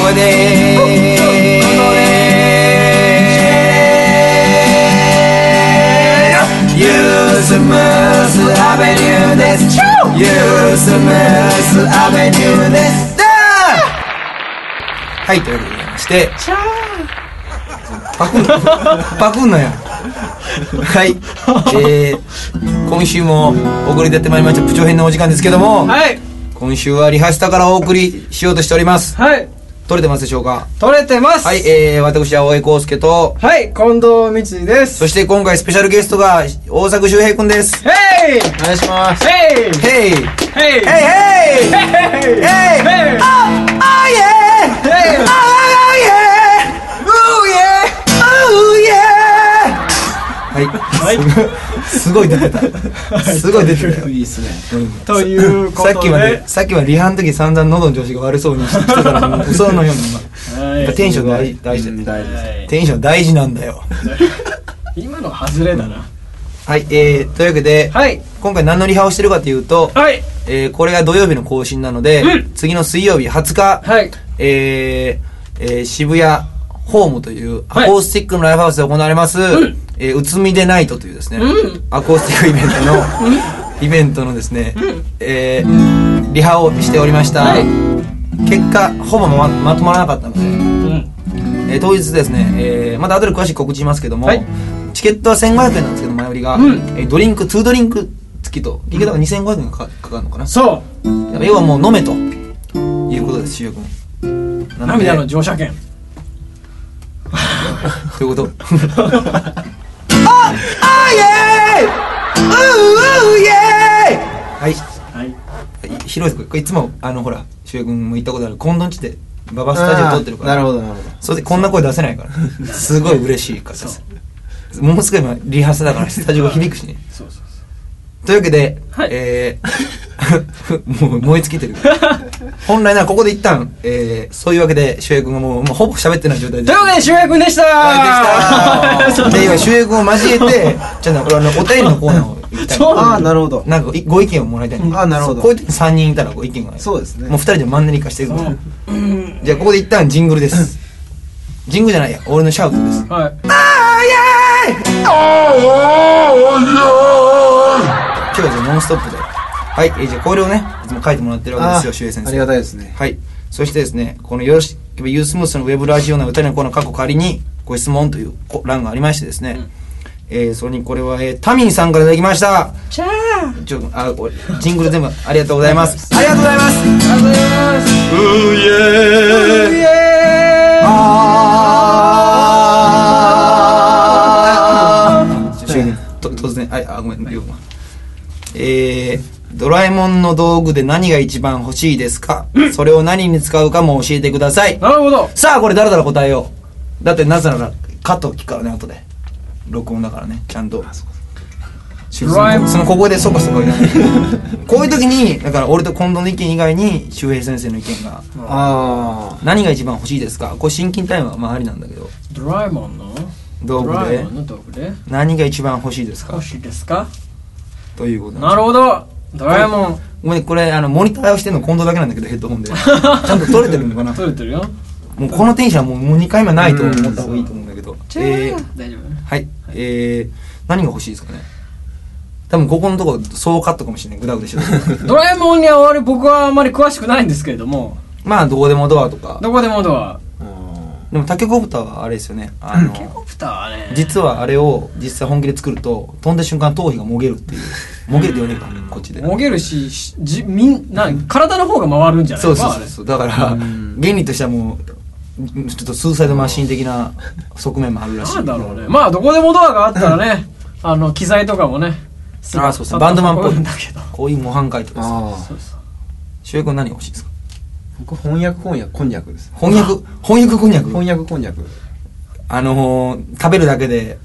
こでユースムースアベニューです。ユースムースアベニューです。はい、ということでございまして、パクんなよ。はい、今週もお送りでやってまいりましたプチョ編のお時間ですけども、はい、今週はリハスタからお送りしようとしております。はい、撮れてますでしょうか？撮れてます。はい、私は大江康介と、はい、近藤光井です。そして今回スペシャルゲストが大作周平くんです。ヘイ、お願いします。ヘイヘイヘイヘイヘイヘイヘイヘイ、あイエー、ヘイ、あイエー、ウーイエー、ウーイエー。はい、すごい出てた。すごい出てたよ。いいっすね。ということで、さっきはリハの時散々喉の調子が悪そうにしてたから嘘のようにテンション大事。テンション大事なんだよ。今の外れだな。はい、というわけで、今回何のリハをしてるかというと、これが土曜日の更新なので、次の水曜日20日、渋谷ホームというアコースティックのライブハウスで行われます、うつみでナイトというですね、アコースティックイベントのですね、リハをしておりました。結果ほぼまとまらなかったので、当日ですね、また後で詳しく告知しますけども、チケットは1500円なんですけど、前売りが、ドリンク2ドリンク付きと結局2500円がかかるのかな。そう要はもう飲めということです。主役涙の乗車券ということあイエーイ、うーイエーイ。はい、広いです。これいつもほら周平君も行ったことある近藤んちでババスタジオ撮ってるから。なるほどなるほど。それでこんな声出せないからすごい嬉しいからです。ものすごい今リハーサルだからスタジオが響くしね。そうというわけで、もう燃え尽きてる本来ならここで一旦、そういうわけで周平君がもうほぼ喋ってない状態で、というわけで周平君でしたー。で今周平君を交えてじゃあお便りのコーナーを行きたい。ああなるほど。なんかご意見をもらいたい。ああなるほど。こういう時3人いたらご意見がそうですね。もう2人でマンネリ化してるから。じゃあここで一旦ジングルです。ジングルじゃないや、俺のシャウトです。はい。あーイエーイ、あーイエーイ。今日はじゃあノンストップで、はい、じゃあこれをねいつも書いてもらってるわけですよ、周平先生。ありがたいですね。はい、そしてですね、このよろしければユースムースのウェブラジオの歌のコーナー過去仮にご質問という欄がありましてですね、それにこれは、タミンさんからいただきました。チャーこれジングル全部ありがとうございます。ありがとうございます。ありがとうございます。うーイエーイ、うーイエーイ、突然ごめんドラえもんの道具で何が一番欲しいですか？それを何に使うかも教えてください。なるほど。さあこれ誰だら答えよう。だってなぜならカット聞くからね、後で録音だからね、ちゃんとそのここでそこそこいらないこういう時にだから俺と近藤の意見以外に周平先生の意見が何が一番欲しいですか？これシンキングタイムはまあありなんだけど、ドラえもんの道具で何が一番欲しいですか？欲しいですかということなるほど。ドラえもん、ごめんこれモニターをしてるの近藤だけなんだけど、ヘッドホンでちゃんと撮れてるのかな。撮れてるよ。もうこのテンションはもう2回目はないと思った方がいいと思うんだけど、大丈夫。はい、何が欲しいですかね。多分ここのとこ総カットかもしれない、グダグダしてるドラえもんには僕はあんまり詳しくないんですけれども、まあどこでもドアとか。どこでもドア。でもタケコプターはあれですよね、タケコプターはね、実はあれを実際本気で作ると飛んだ瞬間頭皮がもげるっていう、もげるって言わねえか、こっちでもげるし、体の方が回るんじゃないですか。そうだから原理としてはもうちょっとスーサイドマシン的な側面もあるらしい。なんだろうね、まあどこでもドアがあったらね機材とかもね、そうそう、バンドマンっぽいんだけど、こういう模範解答です。周平君何が欲しいですか？僕翻訳こんにゃくです。翻訳こんにゃく。食べるだけで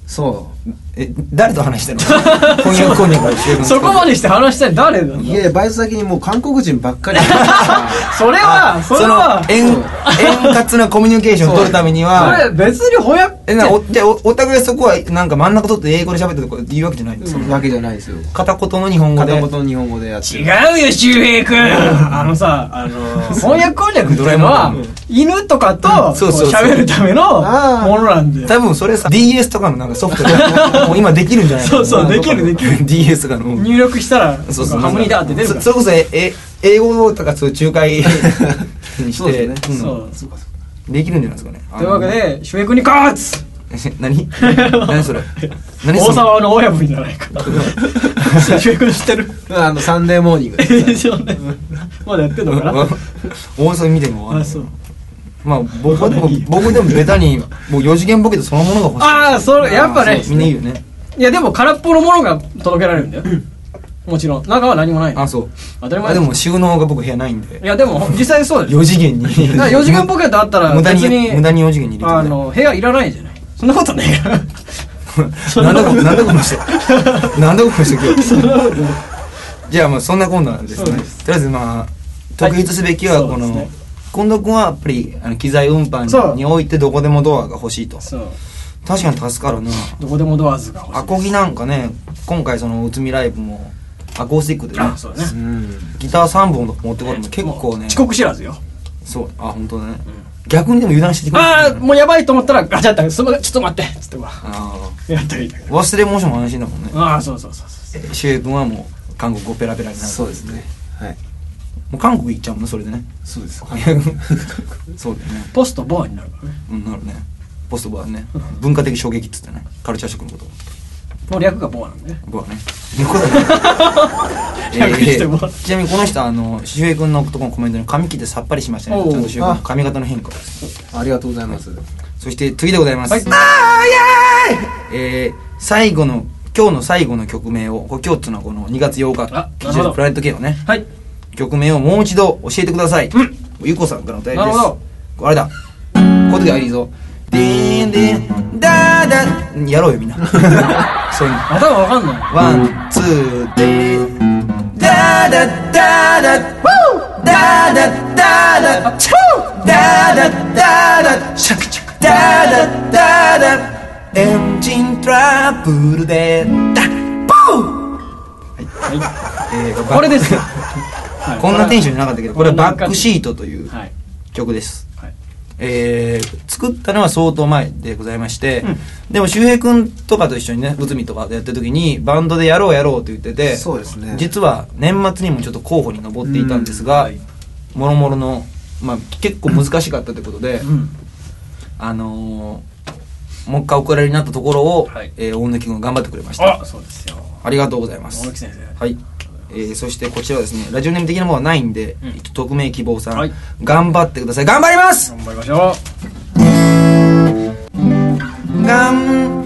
そう誰と話してんの？婚約婚約そこまでして話したい誰だ？ いやバイト先にもう韓国人ばっかりそれは円滑なコミュニケーションを取るためにはそれ別に翻訳じゃあお互いそこはなんか真ん中取って英語で喋ってるとか言うわけじゃないんですよ。 わけじゃないですよ。 片言の日本語でやって違うよ周平君翻訳こんにゃくっていうのは犬とかと喋るためのものなんで、 多分それさ DS とかのなんかソフトでもう今できるんじゃないかそうできる DS とかの入力したらハムニダーって出るから、 それこそ英語とかそう仲介にしてできるんじゃないですかね。 というわけで周平君に勝つ何それ大沢の親分じゃないか周平君知ってるサンデーモーニングまだやってんのかな。 大沢見てもまあ僕でもベタにもう4次元ボケとそのものが欲しい。 ああそれやっぱねみんな言うね。 いやでも空っぽのものが届けられるんだよもちろん中は何もない。 あそう当たり前でも収納が僕部屋ないんで。 いやでも実際そうです 4次元に 4次元ポケットあったら別に無駄に4次元に入れて部屋いらないじゃない。そんなことねえからなんだこの人今日じゃあまあそんなこんなんですね。とりあえずまあ特筆すべきはこの近藤君はやっぱり機材運搬においてどこでもドアが欲しいと。確かに助かるな。 どこでもドアーズが欲しい。 アコギなんかね今回そのうつみライブもアコースティックでねギター3本とか持ってこるの結構ね遅刻知らずよ。 そう本当だね。逆にでも油断してくれる。 もうやばいと思ったらガチャッとちょっと待ってっつってやったらいいんだけど。 忘れ物しても安心だもんね。 そう周平君はもう韓国語ペラペラになる。 そうですね。はい。 もう韓国行っちゃうもんねそれでね。 そうです。 そうだよね。 ポストボアになるからね。 なるね。ポストボアね。文化的衝撃っつってね。カルチャーショックのこと。 もう略がボアなんでね。 ボアね。ちなみにこの人周平君のところのコメントに髪切ってさっぱりしましたね。ちゃんと周平君の髪型の変化です。 ありがとうございます。 そして次でございます。最後の今日の最後の曲名を今日っていうのはこの2月8日プラネット K のね曲名をもう一度教えてください。ゆこさんからのお便りです。あれだこういう時はいいぞ。でーんでーんだーだやろうよみんなそういう頭わかんない。 ワンツーでーだーだだーだだーだだだチューだだだだシャクチャクだだだだエンジントラブルでダッポーこれですこんなテンションじゃなかったけどこれはバックシートという曲です。作ったのは相当前でございまして、でも周平君とかと一緒にね内海とかでやってる時にバンドでやろうって言ってて、 そうですね、 実は年末にもちょっと候補に上っていたんですが、もろもろの、結構難しかったということで、もう一回お蔵入りになったところを、大貫君が頑張ってくれました。 そうですよ。 ありがとうございます。 大貫先生。 はい。そしてこちらはですねラジオネーム的なものはないんで、匿名希望さん、頑張ってください。頑張ります。 頑張りましょう。頑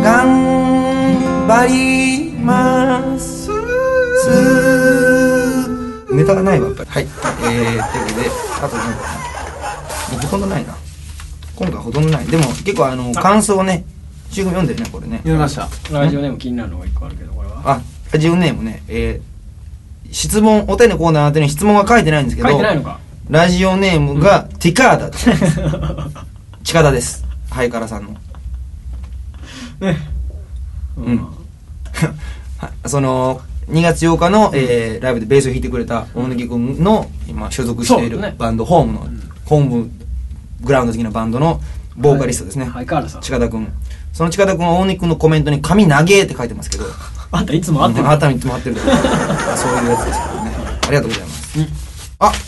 張りますネタがないわやっぱり。はい。ということであとなんかほとんどないな今回ほとんどない。でも結構感想をね周平君読んでるねこれね。 読みました。 ラジオネーム気になるのが1個あるけどこれはラジオネームね質問お便りのコーナーの後に質問が書いてないんですけど、 書いてないのか。 ラジオネームがティカーダです近田です。ハイカラさんのねその2月8日の、ライブでベースを弾いてくれた大貫君の今所属しているバンド、ホームグラウンド的なバンドのボーカリストですね、近田君。その近田君は大貫君のコメントに髪長えって書いてますけど、 あんたいつも会ってる。 あんたいつも会ってるそういうやつですけどね。ありがとうございます。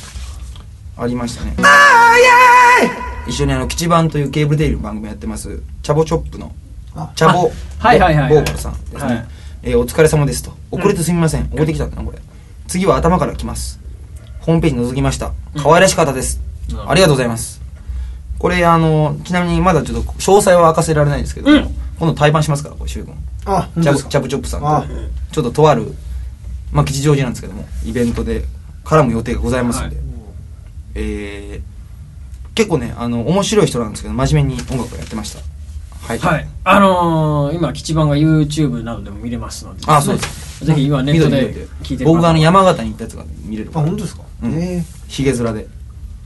ありましたね。一緒に吉番というケーブルテレビの番組やってますチャボチョップのチャボボーカルさんですね。お疲れ様ですと。遅れてすみません。置いてきたんだなこれ。次は頭から来ます。ホームページ覗きました。可愛らしかったです。ありがとうございます。これちなみにまだちょっと詳細は明かせられないんですけど、今度対バンしますからこれ周君。チャブチョップさんとちょっととある吉祥寺なんですけどもイベントで絡む予定がございますので、結構ね面白い人なんですけど真面目に音楽をやってました。 はい、 はい、今吉番が YouTube などでも見れますので、 あ、そうです。 ぜひ今ネットで聞いてる。 僕が山形に行ったやつが見れる。 あ、本当ですか。 ひげ面で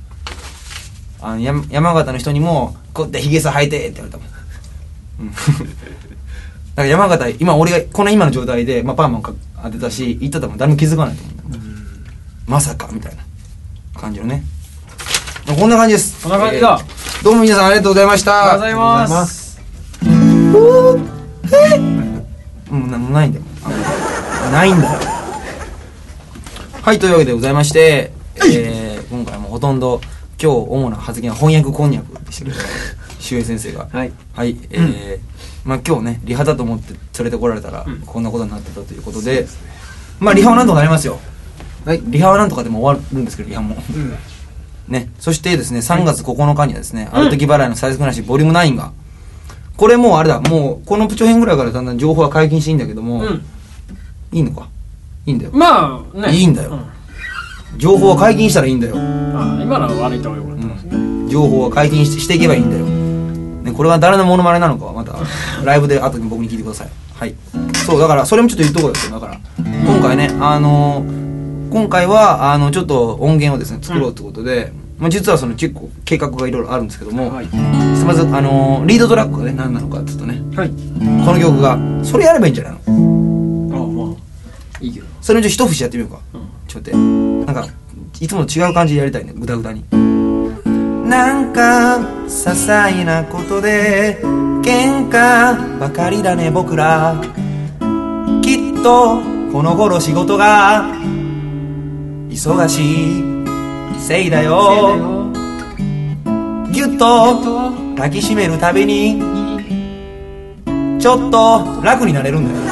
山形の人にもこうやってひげさ生えてって言われたもん。だから山形、今俺がこの今の状態で、まあ、パーマン当てたし行ったらもう誰も気づかないと思う、まさかみたいな感じのね。こんな感じです。 こんな感じだ。 どうも皆さんありがとうございました。 ありがとうございます。 ないんだよ。ないんだよ。はい、というわけでございまして、今回もほとんど今日主な発言は翻訳こんにゃくでしたけど、周平先生がはい、まあ今日ねリハだと思って連れてこられたら、こんなことになってたということで、まあリハはなんとかなりますよ。はい、リハはなんとかでも終わるんですけど、リハも、ね。そしてですね、3月9日にはですね、ある時払いの最速なしボリューム9が、これもうあれだ、もうこのプチョ編ぐらいからだんだん情報は解禁していいんだけども、いいのか、いいんだよ。 まあね、 いいんだよ、情報は解禁したらいいんだよ。 今のは悪いと思いますね。 情報は解禁していけばいいんだよ、ね。これは誰のモノマネなのかはまたライブで後に僕に聞いてください。はい、そうだからそれもちょっと言っとこうよ。だから今回ね、今回はちょっと音源をですね作ろうということで、まあ、実はその結構計画がいろいろあるんですけども、まずリードトラックがね何なのかっていうとね、この曲がそれやればいいんじゃないの。 まあいいけど、 それを一節やってみようか。ちょっと待って、なんかいつもと違う感じでやりたいね、グダグダに。なんか些細なことで喧嘩ばかりだね僕ら、きっとこの頃仕事が忙しいせいだよ。ぎゅっと抱きしめるたびにちょっと楽になれるんだよ。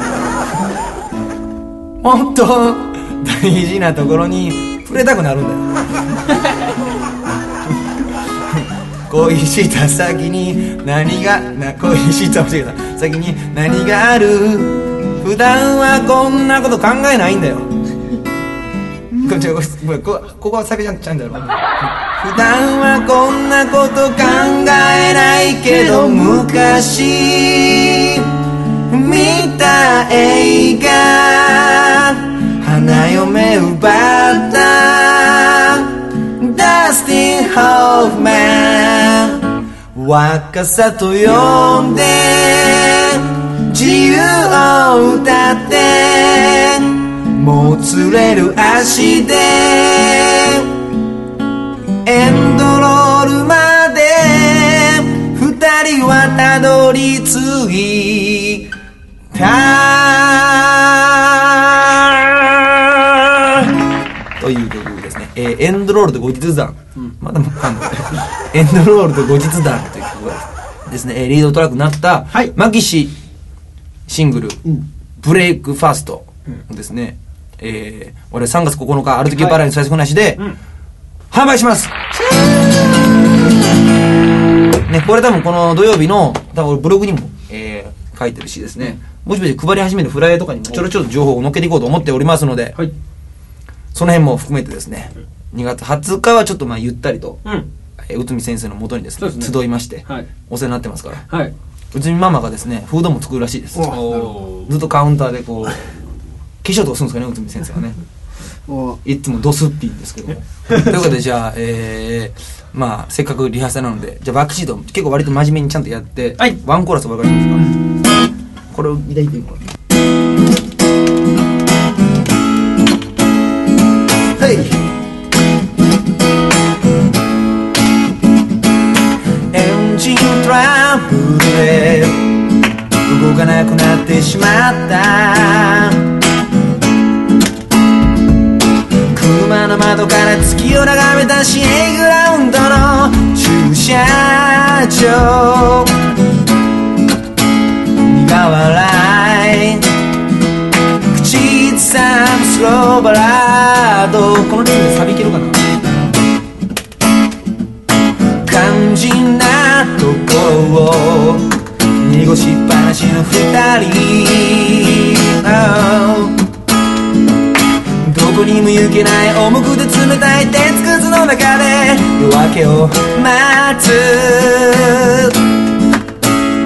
ほんと大事なところに触れたくなるんだよ。恋した先に何が恋した先に何がある。普段はこんなこと考えないんだよ。ここはサビちゃんだろ。普段はこんなこと考えないけど、昔見た映画花嫁奪ったダスティン・ホーフマン、若さと呼んで自由を歌ってもつれる足でエンドロールまで二人はたどり着いたという曲ですね。エンドロールと後日談、まだエンドロールと後日談という曲がですね、リードトラックになった、マキシシングル、ブレイクファーストですね。俺3月9日ある時払いの最速なしで、販売します、ね。これ多分この土曜日の多分ブログにも、書いてるしですね、もしもし配り始めるフライヤーとかにもちょろちょろ情報を載っけていこうと思っておりますので、その辺も含めてですね、2月20日はちょっとまあゆったりと、内海先生のもとにですね集いまして、お世話になってますから、内海ママがですねフードも作るらしいです。ずっとカウンターでこう化粧とかするんですかね、内海先生はね。いつもドスッピンですけども。ということでじゃあ、まあせっかくリハーサルなので、じゃあバックシート結構割と真面目にちゃんとやって、ワンコーラス分かりますか。これを抱いてみようか。はい。エンジントラブルで動かなくなってしまった。車の窓から月を眺めた市営グラウンドの駐車場、苦笑い口ずさむスローバラード、このリズムでサビいけるかな。肝心なところを濁しっぱなしの二人、どこにも行けない重くて冷たい鉄くずの中で夜明けを待つ。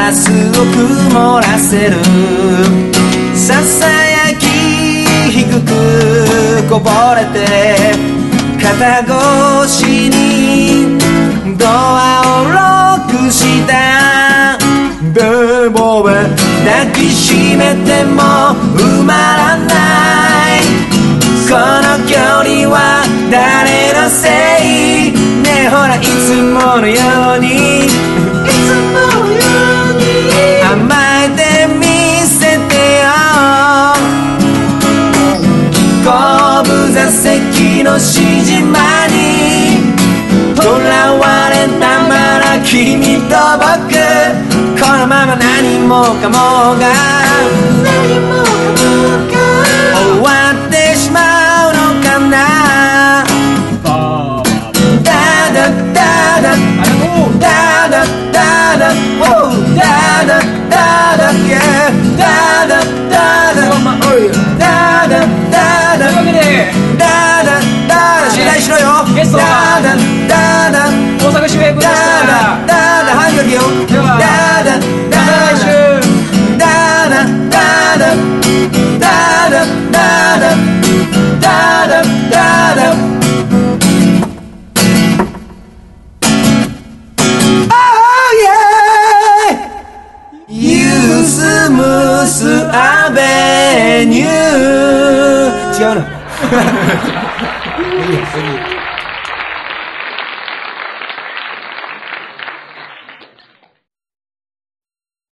明日を曇らせるささやき低くこぼれて肩越しにドアをロックしたベボベ抱きしめても埋まらないこの距離は誰のせいねえほらいつものように甘えてみせてよ後部座席のしじまにとらわれたまら君と僕このまま何もかもが終わってしまうのかなダダダダダダダダダダダダダダダダダダ信頼しろよゲストは大阪周平君でしたハンガリよではまた来週ユースムスアベニュー違うな。いいよ。